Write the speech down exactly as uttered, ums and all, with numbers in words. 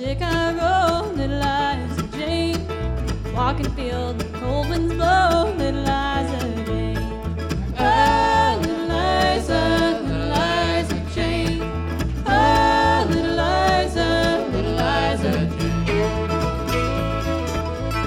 Chicago, little Liza Jane. Walking field, cold winds blow, little Liza